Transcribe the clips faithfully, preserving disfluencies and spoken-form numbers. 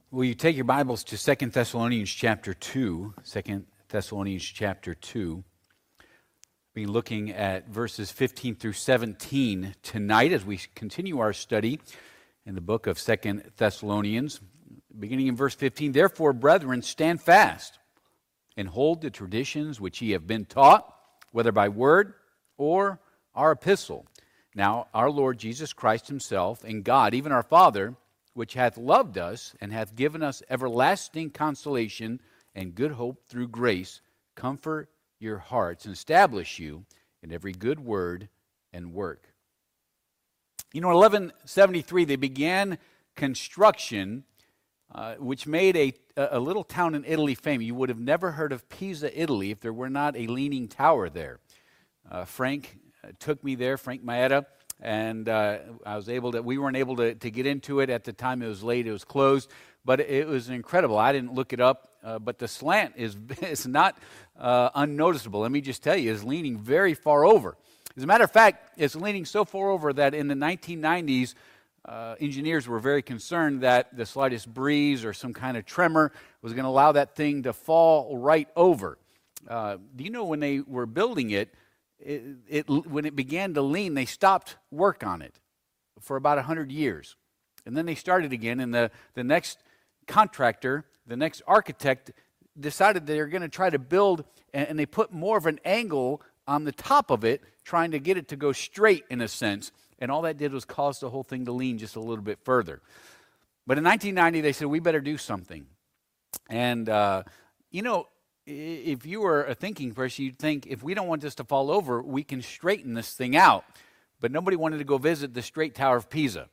Will you take your Bibles to Second Thessalonians chapter two? Second Thessalonians chapter two. We'll be looking at verses fifteen through seventeen tonight as we continue our study in the book of Second Thessalonians. Beginning in verse fifteen, "Therefore, brethren, stand fast and hold the traditions which ye have been taught, whether by word or our epistle. Now our Lord Jesus Christ himself and God, even our Father, which hath loved us and hath given us everlasting consolation and good hope through grace, comfort your hearts and establish you in every good word and work." You know, in eleven seventy-three, they began construction, uh, which made a, a little town in Italy famous. You would have never heard of Pisa, Italy, if there were not a leaning tower there. Uh, Frank uh, took me there, Frank Maetta. And uh, I was able to, we weren't able to, to get into it at the time. It was late, it was closed, but it was incredible. I didn't look it up, uh, but the slant is, is not uh, unnoticeable. Let me just tell you, it's leaning very far over. As a matter of fact, it's leaning so far over that in the nineteen nineties, uh, engineers were very concerned that the slightest breeze or some kind of tremor was going to allow that thing to fall right over. Uh, do you know when they were building it, It, it, when it began to lean, they stopped work on it for about one hundred years. And then they started again, and the, the next contractor, the next architect, decided they were going to try to build, and, and they put more of an angle on the top of it, trying to get it to go straight in a sense. And all that did was cause the whole thing to lean just a little bit further. But in nineteen ninety, they said, we better do something. And, uh, you know, if you were a thinking person, you'd think, if we don't want this to fall over, we can straighten this thing out. But nobody wanted to go visit the Straight Tower of Pisa.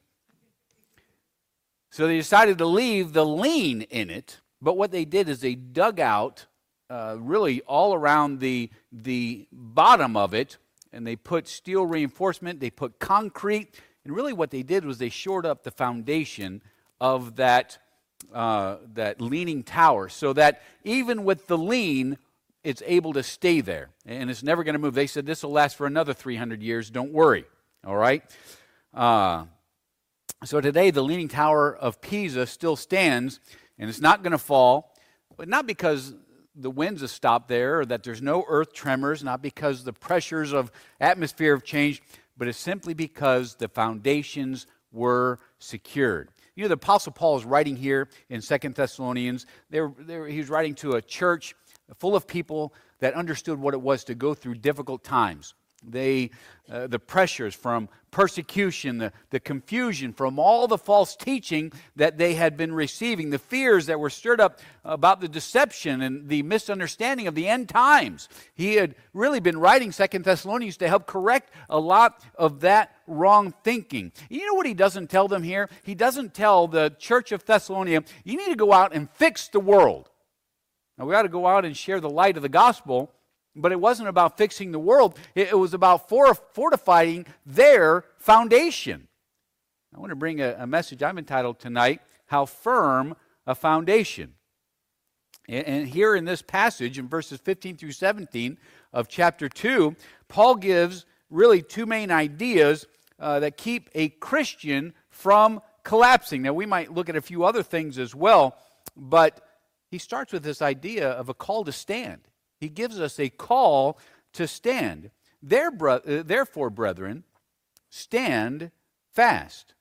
So they decided to leave the lean in it, but what they did is they dug out uh, really all around the, the bottom of it, and they put steel reinforcement, they put concrete, and really what they did was they shored up the foundation of that Uh, that leaning tower, so that even with the lean, it's able to stay there, and it's never going to move. They said this will last for another three hundred years, don't worry, all right? Uh, so today, the Leaning Tower of Pisa still stands, and it's not going to fall, but not because the winds have stopped there, or that there's no earth tremors, not because the pressures of atmosphere have changed, but it's simply because the foundations were secured. You know, the Apostle Paul is writing here in Second Thessalonians. They're, they're, he's writing to a church full of people that understood what it was to go through difficult times. They, uh, the pressures from persecution, the, the confusion from all the false teaching that they had been receiving, the fears that were stirred up about the deception and the misunderstanding of the end times. He had really been writing Second Thessalonians to help correct a lot of that wrong thinking. You know what he doesn't tell them here? He doesn't tell the church of Thessalonica, you need to go out and fix the world. Now, we got to go out and share the light of the gospel. But it wasn't about fixing the world. It was about fortifying their foundation. I want to bring a, a message I've entitled tonight, How Firm a Foundation. And, and here in this passage, in verses fifteen through seventeen of chapter two, Paul gives really two main ideas uh, that keep a Christian from collapsing. Now, we might look at a few other things as well, but he starts with this idea of a call to stand. He gives us a call to stand. Therefore, brethren, stand fast.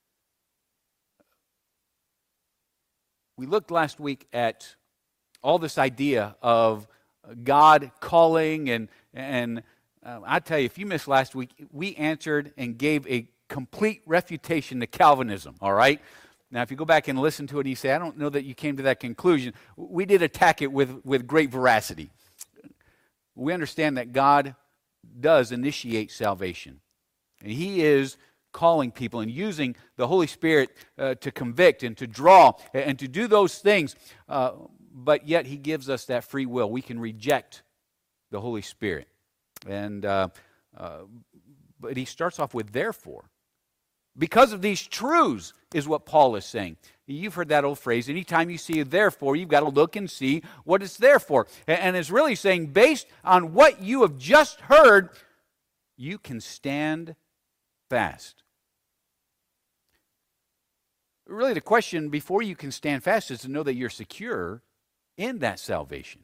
We looked last week at all this idea of God calling, and, and uh, I tell you, if you missed last week, we answered and gave a complete refutation to Calvinism, all right? Now, if you go back and listen to it and you say, I don't know that you came to that conclusion, we did attack it with, with great veracity. We understand that God does initiate salvation. And He is calling people and using the Holy Spirit uh, to convict and to draw and to do those things. Uh, but yet He gives us that free will. We can reject the Holy Spirit. And uh, uh, but He starts off with therefore. Because of these truths is what Paul is saying. You've heard that old phrase, anytime you see a therefore, you've got to look and see what it's there for. And it's really saying, based on what you have just heard, you can stand fast. really the question before you can stand fast is to know that you're secure in that salvation.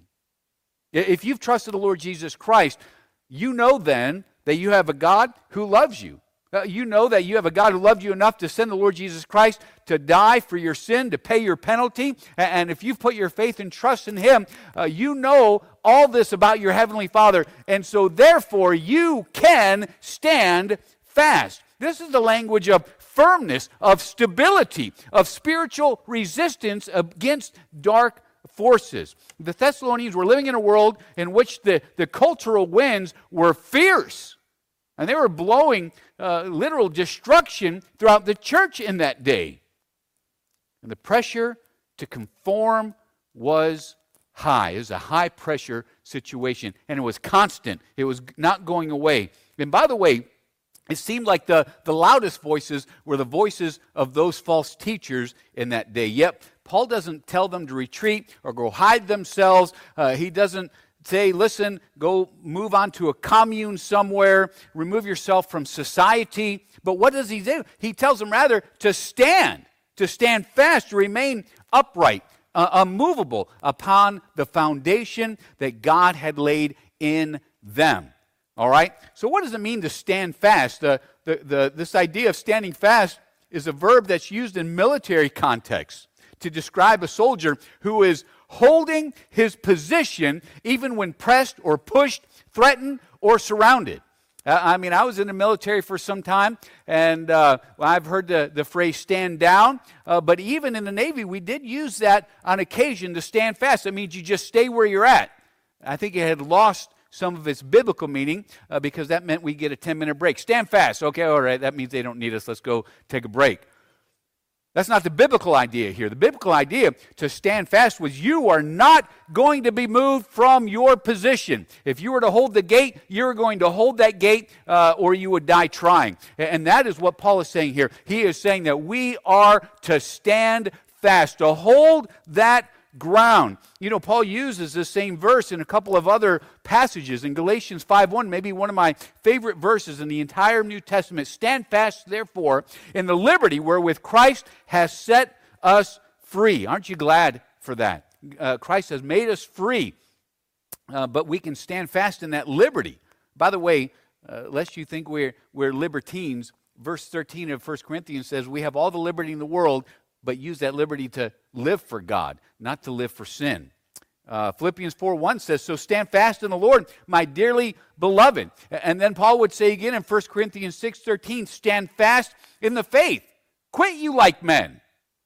If you've trusted the Lord Jesus Christ, you know then that you have a God who loves you. Uh, you know that you have a God who loved you enough to send the Lord Jesus Christ to die for your sin, to pay your penalty. And if you've put your faith and trust in Him, uh, you know all this about your Heavenly Father. And so therefore, you can stand fast. This is the language of firmness, of stability, of spiritual resistance against dark forces. The Thessalonians were living in a world in which the, the cultural winds were fierce. And they were blowing uh, literal destruction throughout the church in that day. And the pressure to conform was high. It was a high-pressure situation, and it was constant. It was not going away. And by the way, it seemed like the, the loudest voices were the voices of those false teachers in that day. Yet, Paul doesn't tell them to retreat or go hide themselves. Uh, he doesn't say, listen, go move on to a commune somewhere, remove yourself from society. But what does he do? He tells them rather to stand, to stand fast, to remain upright, uh, unmovable upon the foundation that God had laid in them. All right? So what does it mean to stand fast? The, the, the, this idea of standing fast is a verb that's used in military contexts to describe a soldier who is holding his position even when pressed or pushed, threatened, or surrounded. Uh, I mean, I was in the military for some time, and uh, I've heard the, the phrase stand down, uh, but even in the Navy, we did use that on occasion to stand fast. That means you just stay where you're at. I think it had lost some of its biblical meaning uh, because that meant we get a ten-minute break. Stand fast. Okay, all right, that means they don't need us. Let's go take a break. That's not the biblical idea here. The biblical idea to stand fast was you are not going to be moved from your position. If you were to hold the gate, you're going to hold that gate uh, or you would die trying. And that is what Paul is saying here. He is saying that we are to stand fast, to hold that ground. You know, Paul uses this same verse in a couple of other passages. In Galatians five one, maybe one of my favorite verses in the entire New Testament. Stand fast, therefore, in the liberty wherewith Christ has set us free. Aren't you glad for that? Uh, Christ has made us free, uh, but we can stand fast in that liberty. By the way, uh, lest you think we're, we're libertines, verse thirteen of First Corinthians says we have all the liberty in the world, but use that liberty to live for God, not to live for sin. Uh, Philippians four one says, so stand fast in the Lord, my dearly beloved. And then Paul would say again in First Corinthians six thirteen, stand fast in the faith. Quit you like men.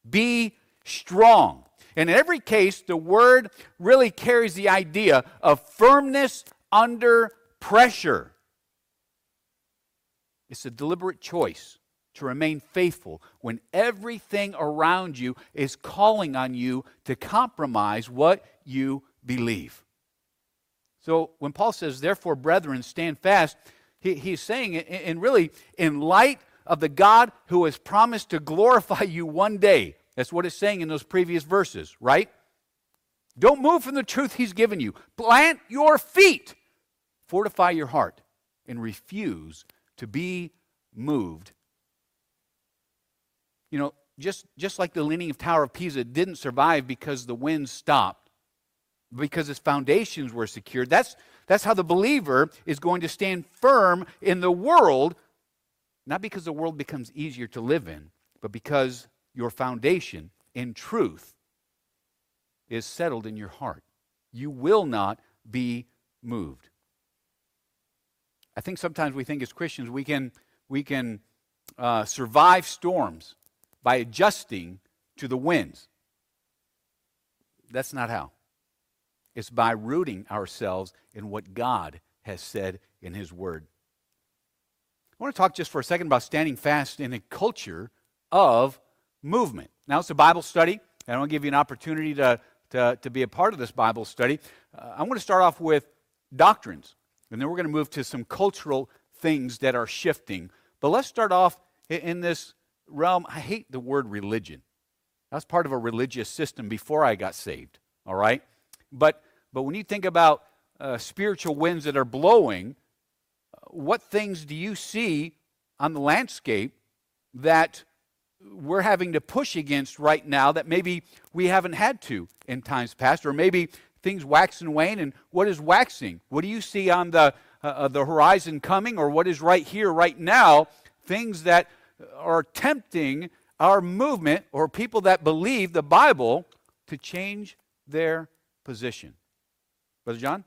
Be strong. And in every case, the word really carries the idea of firmness under pressure. It's a deliberate choice to remain faithful when everything around you is calling on you to compromise what you believe. So when Paul says, therefore, brethren, stand fast, he, he's saying, and really, in light of the God who has promised to glorify you one day. That's what it's saying in those previous verses, right? Don't move from the truth he's given you. Plant your feet. Fortify your heart and refuse to be moved. You know, just, just like the Leaning Tower of Pisa didn't survive because the wind stopped, because its foundations were secured, that's, that's how the believer is going to stand firm in the world, not because the world becomes easier to live in, but because your foundation in truth is settled in your heart. You will not be moved. I think sometimes we think as Christians we can, we can uh, survive storms by adjusting to the winds. That's not how. It's by rooting ourselves in what God has said in His Word. I want to talk just for a second about standing fast in a culture of movement. Now, it's a Bible study, and I want to give you an opportunity to, to, to be a part of this Bible study. Uh, I want to start off with doctrines, and then we're going to move to some cultural things that are shifting. But let's start off in, in this realm. I hate the word religion. I was part of a religious system before I got saved, all right? But but when you think about uh, spiritual winds that are blowing, what things do you see on the landscape that we're having to push against right now that maybe we haven't had to in times past, or maybe things wax and wane. And what is waxing? What do you see on the uh, the horizon coming, or what is right here, right now? Things that are tempting our movement, or people that believe the Bible, to change their position. Brother John?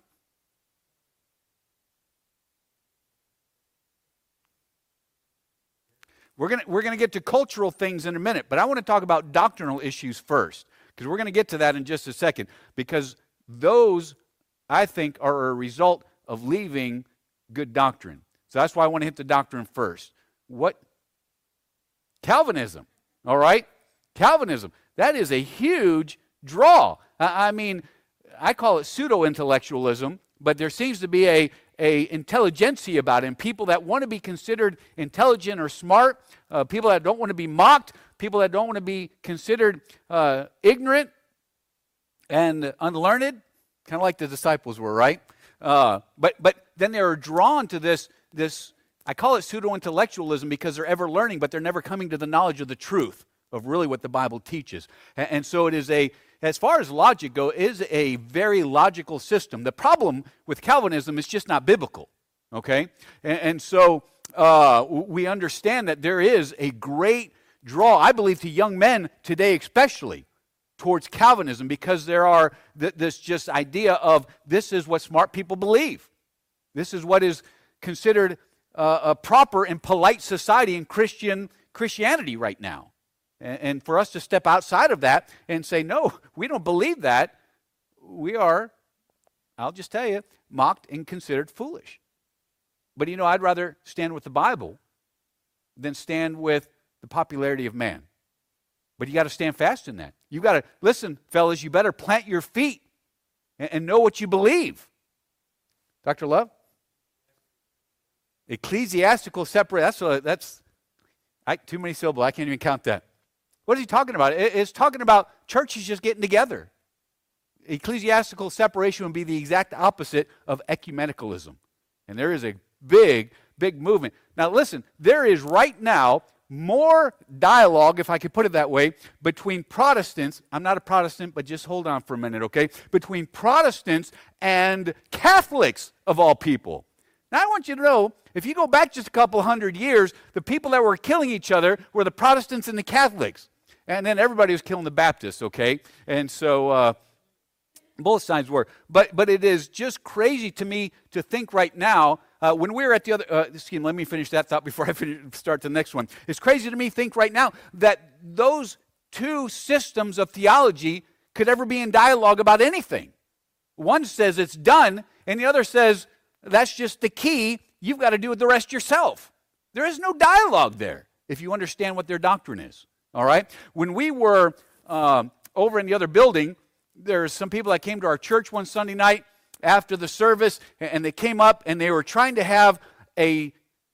We're going we're gonna get to cultural things in a minute, but I want to talk about doctrinal issues first, because we're going to get to that in just a second, because those, I think, are a result of leaving good doctrine. So that's why I want to hit the doctrine first. What? Calvinism, all right? Calvinism, that is a huge draw. I, I mean, I call it pseudo-intellectualism, but there seems to be a a intelligentsia about him, people that want to be considered intelligent or smart, uh, people that don't want to be mocked, people that don't want to be considered uh, ignorant and unlearned, kind of like the disciples were, right? Uh, but but then they are drawn to this, this, I call it pseudo-intellectualism, because they're ever learning, but they're never coming to the knowledge of the truth of really what the Bible teaches. And, and so it is a, as far as logic go, is a very logical system. The problem with Calvinism is just not biblical, okay? And, and so uh, we understand that there is a great draw, I believe, to young men today especially, towards Calvinism, because there are th- this just idea of this is what smart people believe. This is what is considered uh, a proper and polite society in Christian Christianity right now. And for us to step outside of that and say, no, we don't believe that, we are, I'll just tell you, mocked and considered foolish. But, you know, I'd rather stand with the Bible than stand with the popularity of man. But you got to stand fast in that. You got to, listen, fellas, you better plant your feet and, and know what you believe. Doctor Love? Ecclesiastical separate, that's, a, that's I, too many syllables, I can't even count that. What is he talking about? It's talking about churches just getting together. Ecclesiastical separation would be the exact opposite of ecumenicalism. And there is a big, big movement. Now listen, there is right now more dialogue, if I could put it that way, between Protestants, I'm not a Protestant, but just hold on for a minute, okay? Between Protestants and Catholics, of all people. Now I want you to know, if you go back just a couple hundred years, the people that were killing each other were the Protestants and the Catholics. And then everybody was killing the Baptists, okay? And so uh, both sides were. But but it is just crazy to me to think right now, uh, when we were at the other, uh, excuse me, let me finish that thought before I finish, start the next one. It's crazy to me to think right now that those two systems of theology could ever be in dialogue about anything. One says it's done, and the other says that's just the key. You've got to do it the rest yourself. There is no dialogue there if you understand what their doctrine is. All right? When we were uh, over in the other building, there's some people that came to our church one Sunday night after the service, and they came up and they were trying to have a,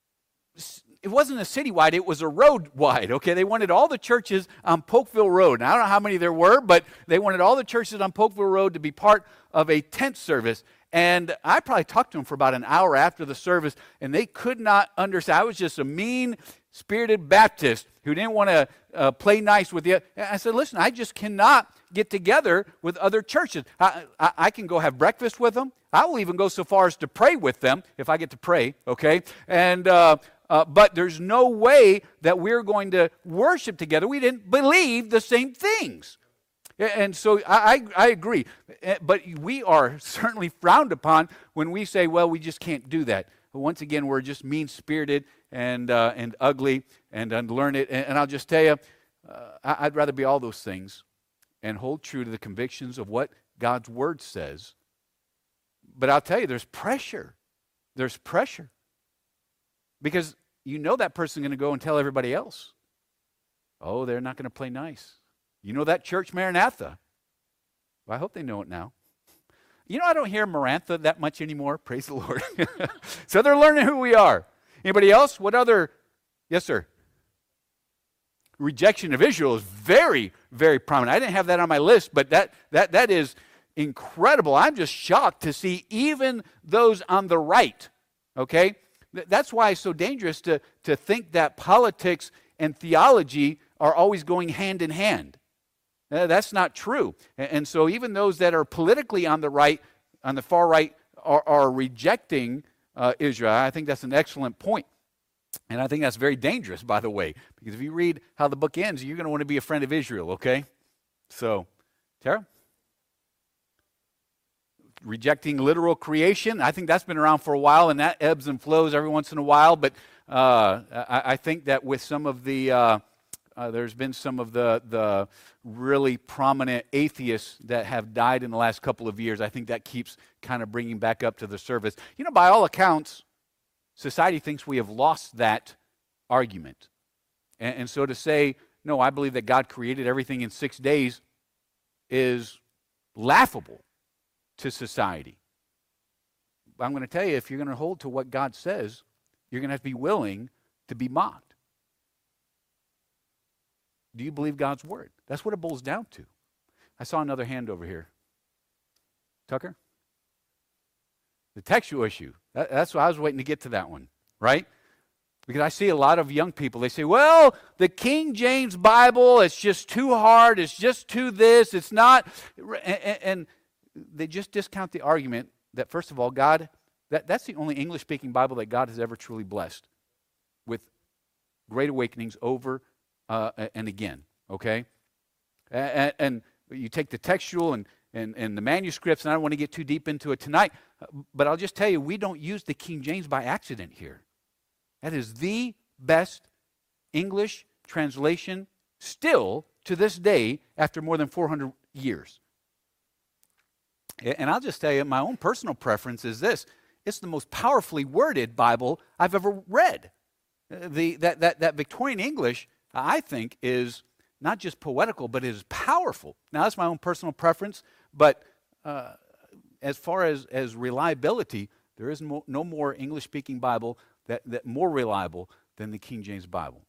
it wasn't a citywide, it was a road wide, okay? They wanted all the churches on Polkville Road. Now, I don't know how many there were, but they wanted all the churches on Polkville Road to be part of a tent service. And I probably talked to them for about an hour after the service, and they could not understand. I was just a mean-spirited Baptist who didn't want to uh, play nice with you. I said, listen, I just cannot get together with other churches. I, I, I can go have breakfast with them. I will even go so far as to pray with them, if I get to pray, okay? And uh, uh, but there's no way that we're going to worship together. We didn't believe the same things. And so I, I, I agree, but we are certainly frowned upon when we say, well, we just can't do that. But once again, we're just mean-spirited and uh, and ugly and unlearned. And, and I'll just tell you, uh, I'd rather be all those things and hold true to the convictions of what God's Word says. But I'll tell you, there's pressure. There's pressure. Because you know that person's going to go and tell everybody else. Oh, they're not going to play nice. You know that church, Maranatha? Well, I hope they know it now. You know, I don't hear Maranatha that much anymore. Praise the Lord. So they're learning who we are. Anybody else? What other? Yes, sir. Rejection of Israel is very, very prominent. I didn't have that on my list, but that that that is incredible. I'm just shocked to see even those on the right. Okay? That's why it's so dangerous to, to think that politics and theology are always going hand in hand. Uh, that's not true. And, and so even those that are politically on the right, on the far right, are, are rejecting uh, Israel. I think that's an excellent point. And I think that's very dangerous, by the way, because if you read how the book ends, you're going to want to be a friend of Israel, okay? So, Tara? Rejecting literal creation, I think that's been around for a while, and that ebbs and flows every once in a while. But uh, I, I think that with some of the, uh, uh, there's been some of the, the really prominent atheists that have died in the last couple of years. I think that keeps kind of bringing back up to the surface. You know, by all accounts, society thinks we have lost that argument. And, and so to say, no, I believe that God created everything in six days is laughable to society. But I'm going to tell you, if you're going to hold to what God says, you're going to have to be willing to be mocked. Do you believe God's word? That's what it boils down to. I saw another hand over here. Tucker? The textual issue. That, that's what I was waiting to get to that one, right? Because I see a lot of young people, they say, well, the King James Bible, it's just too hard, it's just too this, it's not, and, and they just discount the argument that, first of all, God, that, that's the only English-speaking Bible that God has ever truly blessed with great awakenings over uh, and again, okay? And, and you take the textual and, and, and the manuscripts, and I don't want to get too deep into it tonight, but I'll just tell you, we don't use the King James by accident here. That is the best English translation still to this day after more than four hundred years. And I'll just tell you, my own personal preference is this. It's the most powerfully worded Bible I've ever read. The, that, that, that Victorian English, I think, is not just poetical, but is powerful. Now, that's my own personal preference, but uh, as far as, as reliability, there is no, no more English-speaking Bible that, that more reliable than the King James Bible.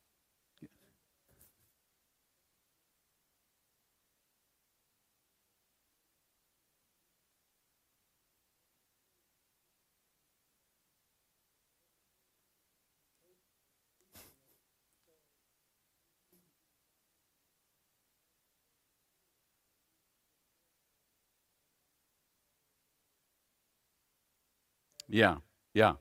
Yeah, yeah.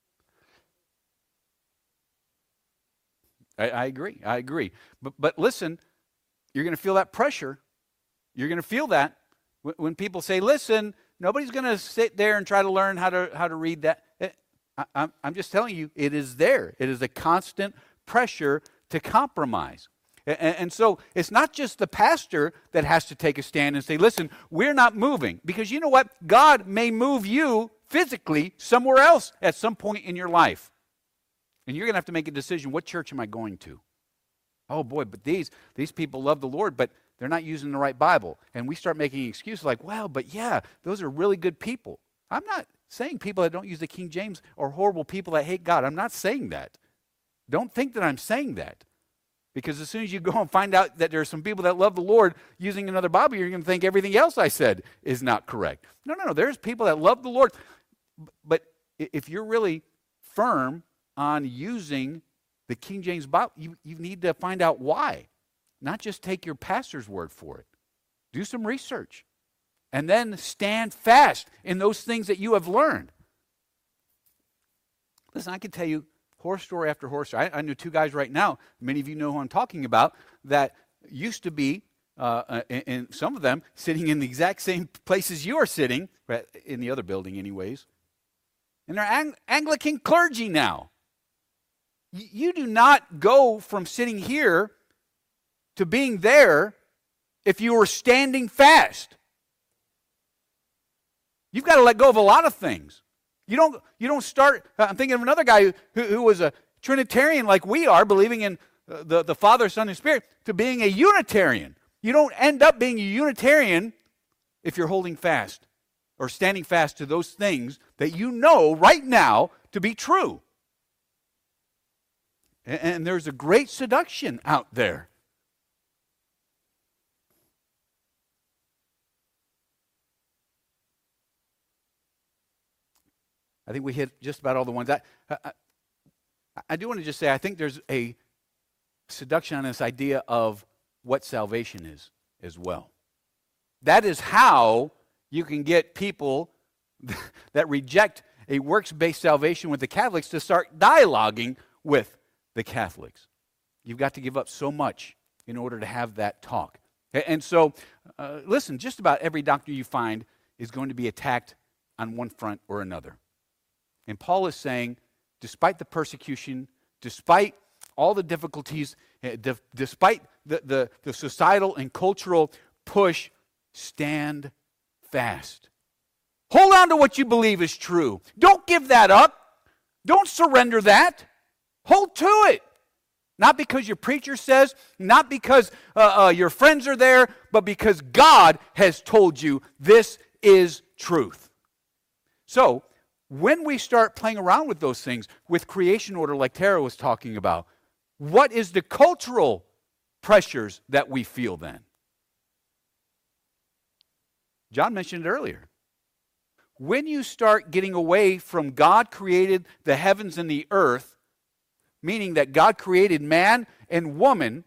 I, I agree. I agree. But, but listen, you're going to feel that pressure. You're going to feel that when, when people say, listen, nobody's going to sit there and try to learn how to, how to read that. It, I, I'm, I'm just telling you, it is there. It is a constant pressure to compromise. And, and so it's not just the pastor that has to take a stand and say, listen, we're not moving. Because you know what? God may move you physically somewhere else at some point in your life. And you're going to have to make a decision, what church am I going to? Oh boy, but these, these people love the Lord, but they're not using the right Bible. And we start making excuses like, well, but yeah, those are really good people. I'm not saying people that don't use the King James are horrible people that hate God. I'm not saying that. Don't think that I'm saying that. Because as soon as you go and find out that there are some people that love the Lord using another Bible, you're going to think everything else I said is not correct. No, no, no. There's people that love the Lord. But if you're really firm on using the King James Bible, you, you need to find out why. Not just take your pastor's word for it. Do some research. And then stand fast in those things that you have learned. Listen, I can tell you horror story after horror story. I, I know two guys right now, many of you know who I'm talking about, that used to be, uh, and, and some of them sitting in the exact same places you are sitting, right, in the other building anyways, and they're Ang- Anglican clergy now. Y- you do not go from sitting here to being there if you were standing fast. You've got to let go of a lot of things. You don't, you don't start, I'm thinking of another guy who, who was a Trinitarian like we are, believing in the, the Father, Son, and Spirit, to being a Unitarian. You don't end up being a Unitarian if you're holding fast or standing fast to those things that you know right now to be true. And, and there's a great seduction out there. I think we hit just about all the ones. I, I, I do want to just say, I think there's a seduction on this idea of what salvation is as well. That is how you can get people that reject a works-based salvation with the Catholics to start dialoguing with the Catholics. You've got to give up so much in order to have that talk. And so, uh, listen, just about every doctrine you find is going to be attacked on one front or another. And Paul is saying, despite the persecution, despite all the difficulties, uh, d- despite the, the, the societal and cultural push, stand fast. Hold on to what you believe is true. Don't give that up. Don't surrender that. Hold to it. Not because your preacher says, not because uh, uh, your friends are there, but because God has told you this is truth. So, when we start playing around with those things, with creation order like Tara was talking about, what is the cultural pressures that we feel then? John mentioned it earlier. When you start getting away from God created the heavens and the earth, meaning that God created man and woman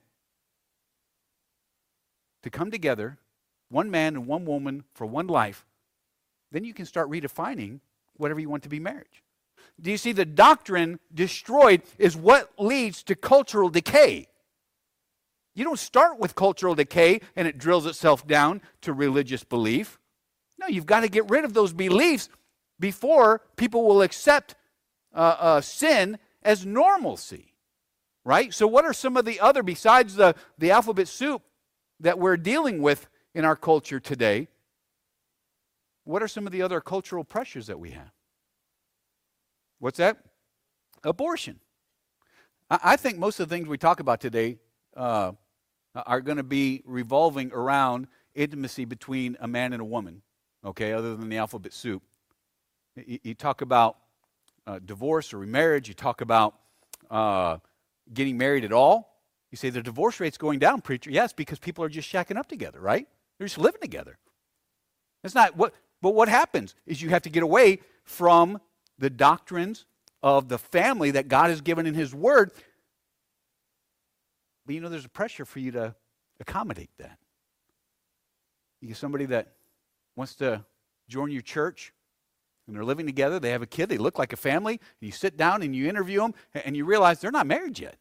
to come together, one man and one woman for one life, then you can start redefining whatever you want to be marriage. Do you see the doctrine destroyed is what leads to cultural decay? You don't start with cultural decay and it drills itself down to religious belief. No, you've got to get rid of those beliefs before people will accept uh, uh, sin as normalcy, right? So what are some of the other, besides the, the alphabet soup that we're dealing with in our culture today, what are some of the other cultural pressures that we have? What's that? Abortion. I, I think most of the things we talk about today uh, are going to be revolving around intimacy between a man and a woman, okay, other than the alphabet soup. You, you talk about uh, divorce or remarriage, you talk about uh, getting married at all. You say the divorce rate's going down, preacher. Yes, because people are just shacking up together, right? They're just living together. That's not what, but what happens is you have to get away from the doctrines of the family that God has given in His Word. But you know, there's a pressure for you to accommodate that. You get somebody that wants to join your church, and they're living together, they have a kid, they look like a family, and you sit down and you interview them, and you realize they're not married yet.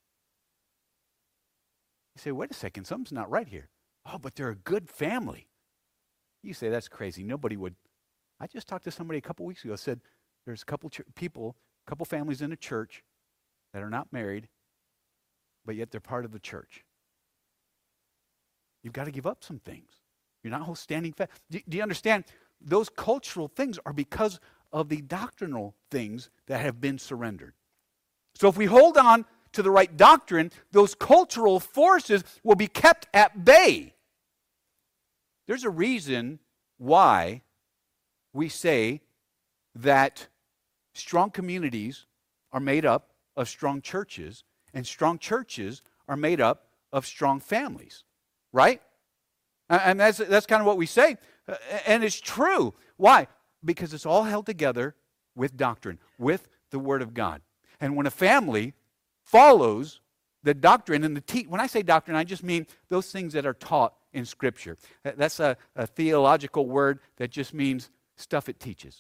You say, wait a second, something's not right here. Oh, but they're a good family. You say, that's crazy. Nobody would. I just talked to somebody a couple weeks ago, said there's a couple ch- people, a couple families in a church that are not married, but yet they're part of the church. You've got to give up some things. You're not standing fast. Do, do you understand? Those cultural things are because of the doctrinal things that have been surrendered. So if we hold on to the right doctrine, those cultural forces will be kept at bay. There's a reason why we say that strong communities are made up of strong churches, and strong churches are made up of strong families, right? And that's, that's kind of what we say. And it's true. Why? Because it's all held together with doctrine, with the Word of God. And when a family follows the doctrine and the te- when I say doctrine, I just mean those things that are taught in Scripture. That's a, a theological word that just means stuff it teaches.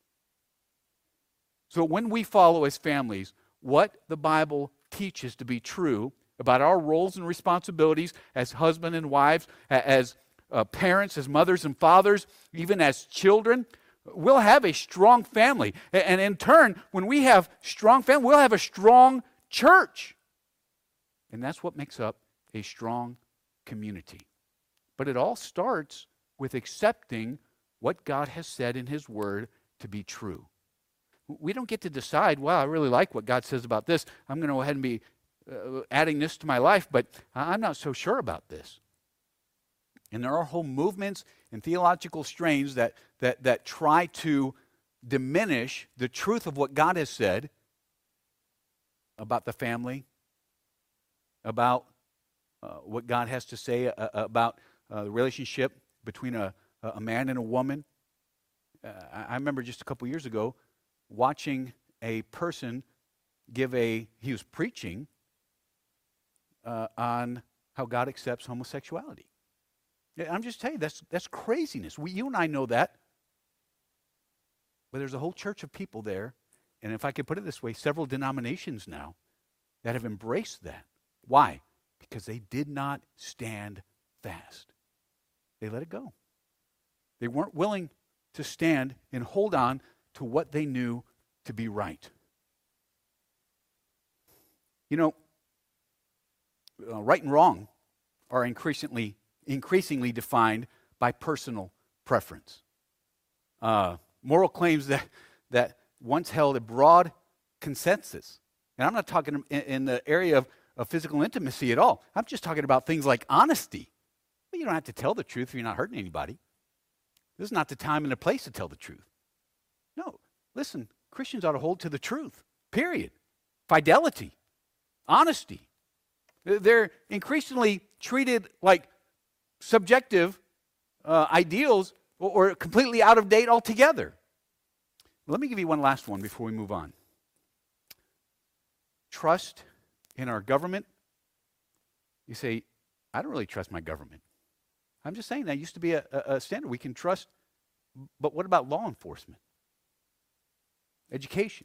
So when we follow as families what the Bible teaches to be true about our roles and responsibilities as husband and wives, as uh, parents, as mothers and fathers, even as children, we'll have a strong family. And in turn, when we have strong family, we'll have a strong church. And that's what makes up a strong community. But it all starts with accepting what God has said in His Word to be true. We don't get to decide, well, I really like what God says about this. I'm going to go ahead and be uh, adding this to my life, but I'm not so sure about this. And there are whole movements and theological strains that, that, that try to diminish the truth of what God has said about the family, about uh, what God has to say uh, about uh, the relationship between a, a man and a woman. Uh, I remember just a couple years ago watching a person give a, he was preaching, uh, on how God accepts homosexuality. Yeah, I'm just telling you, that's, that's craziness. We, you and I know that. But there's a whole church of people there, and if I could put it this way, several denominations now that have embraced that. Why? Because they did not stand fast. They let it go. They weren't willing to stand and hold on to what they knew to be right. You know, uh, right and wrong are increasingly increasingly defined by personal preference. Uh, moral claims that that once held a broad consensus, and I'm not talking in, in the area of, of physical intimacy at all. I'm just talking about things like honesty. Well, you don't have to tell the truth if you're not hurting anybody. This is not the time and the place to tell the truth. No, listen, Christians ought to hold to the truth, period. Fidelity, honesty. They're increasingly treated like subjective uh, ideals or, or completely out of date altogether. Let me give you one last one before we move on. Trust in our government. You say, I don't really trust my government. I'm just saying that used to be a, a, a standard we can trust, but what about law enforcement? Education?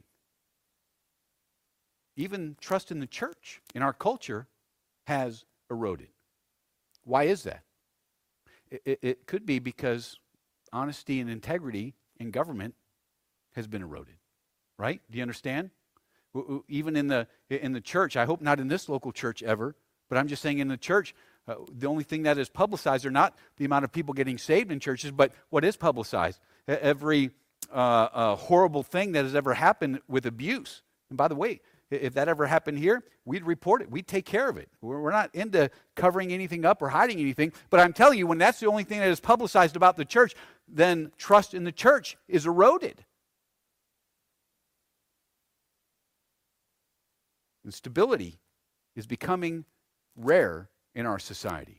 Even trust in the church, in our culture, has eroded. Why is that? It, it, it could be because honesty and integrity in government has been eroded, right? Do you understand? Even in the in the church, I hope not in this local church ever, but I'm just saying in the church, uh, the only thing that is publicized are not the amount of people getting saved in churches, but what is publicized. Every uh, uh, horrible thing that has ever happened with abuse. And by the way, if that ever happened here, we'd report it. We'd take care of it. We're not into covering anything up or hiding anything. But I'm telling you, when that's the only thing that is publicized about the church, then trust in the church is eroded. And stability is becoming rare in our society.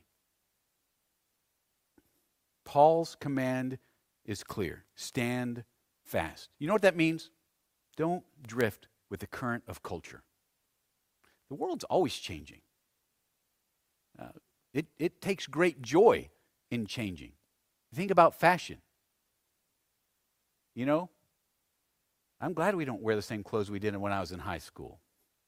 Paul's command is clear. Stand fast. You know what that means? Don't drift with the current of culture. The world's always changing. Uh, it, it takes great joy in changing. Think about fashion. You know, I'm glad we don't wear the same clothes we did when I was in high school.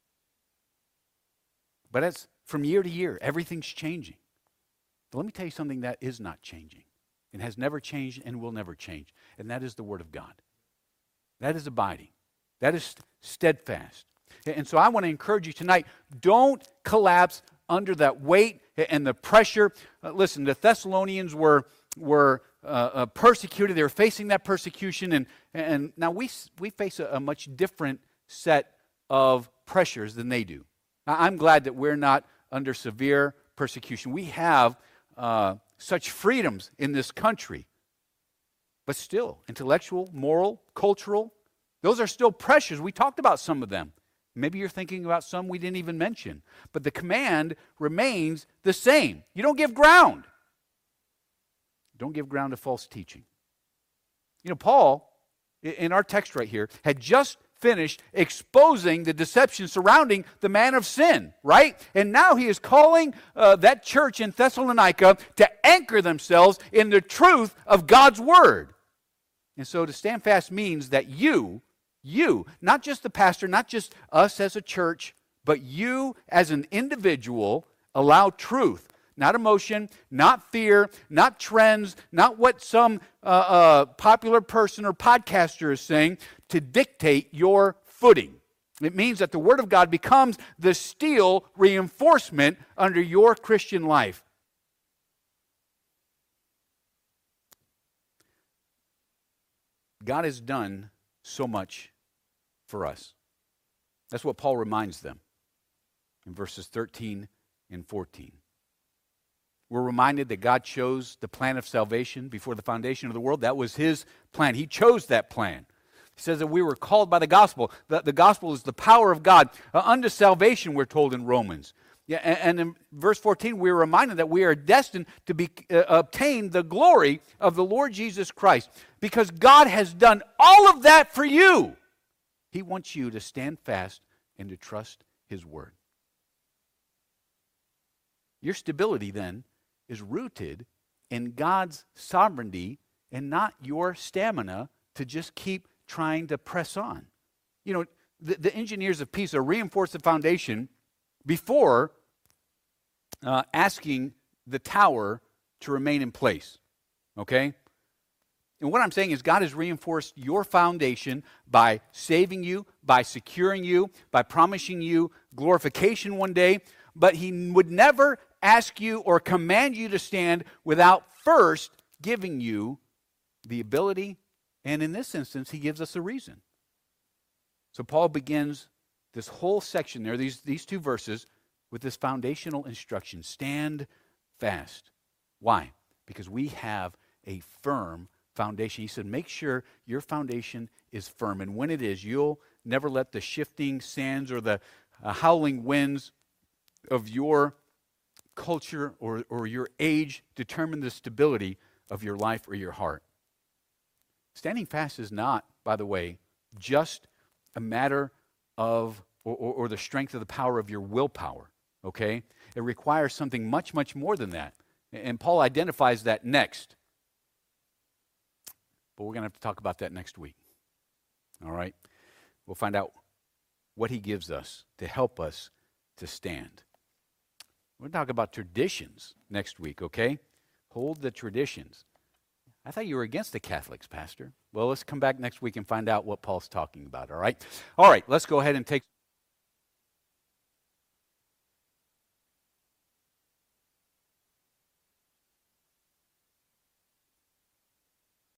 But as from year to year, everything's changing. But let me tell you something that is not changing and has never changed and will never change, and that is the Word of God. That is abiding. That is steadfast. And so I want to encourage you tonight, don't collapse under that weight and the pressure. Uh, listen, the Thessalonians were were uh, uh, persecuted. They were facing that persecution, and and now we we face a, a much different set of pressures than they do. I'm glad that we're not under severe persecution. We have uh, such freedoms in this country, but still, intellectual, moral, cultural, those are still pressures. We talked about some of them. Maybe you're thinking about some we didn't even mention. But the command remains the same. You don't give ground. Don't give ground to false teaching. You know, Paul, in our text right here, had just finished exposing the deception surrounding the man of sin, right? And now he is calling uh, that church in Thessalonica to anchor themselves in the truth of God's word. And so to stand fast means that you, you, not just the pastor, not just us as a church, but you as an individual allow truth, not emotion, not fear, not trends, not what some uh, uh, popular person or podcaster is saying, to dictate your footing. It means that the Word of God becomes the steel reinforcement under your Christian life. God has done so much for us. That's what Paul reminds them in verses thirteen and fourteen. We're reminded that God chose the plan of salvation before the foundation of the world. That was His plan. He chose that plan. He says that we were called by the gospel. The, the gospel is the power of God uh, unto salvation, we're told in Romans. Yeah, and, and in verse fourteen, we're reminded that we are destined to be, uh, obtain the glory of the Lord Jesus Christ. Because God has done all of that for you. He wants you to stand fast and to trust His word. Your stability then is rooted in God's sovereignty and not your stamina to just keep trying to press on. You know, the, the engineers of Pisa reinforced the foundation before uh, asking the tower to remain in place, okay? And what I'm saying is God has reinforced your foundation by saving you, by securing you, by promising you glorification one day, but he would never ask you or command you to stand without first giving you the ability, and in this instance, he gives us a reason. So Paul begins this whole section there, these, these two verses, with this foundational instruction: stand fast. Why? Because we have a firm foundation. He said, make sure your foundation is firm. And when it is, you'll never let the shifting sands or the uh, howling winds of your culture or, or your age determine the stability of your life or your heart. Standing fast is not, by the way, just a matter of, or, or, or the strength of the power of your willpower, okay? It requires something much, much more than that. And Paul identifies that next. But we're going to have to talk about that next week. All right? We'll find out what he gives us to help us to stand. We'll talk about traditions next week, okay? Hold the traditions. I thought you were against the Catholics, Pastor. Well, let's come back next week and find out what Paul's talking about, all right? All right, let's go ahead and take...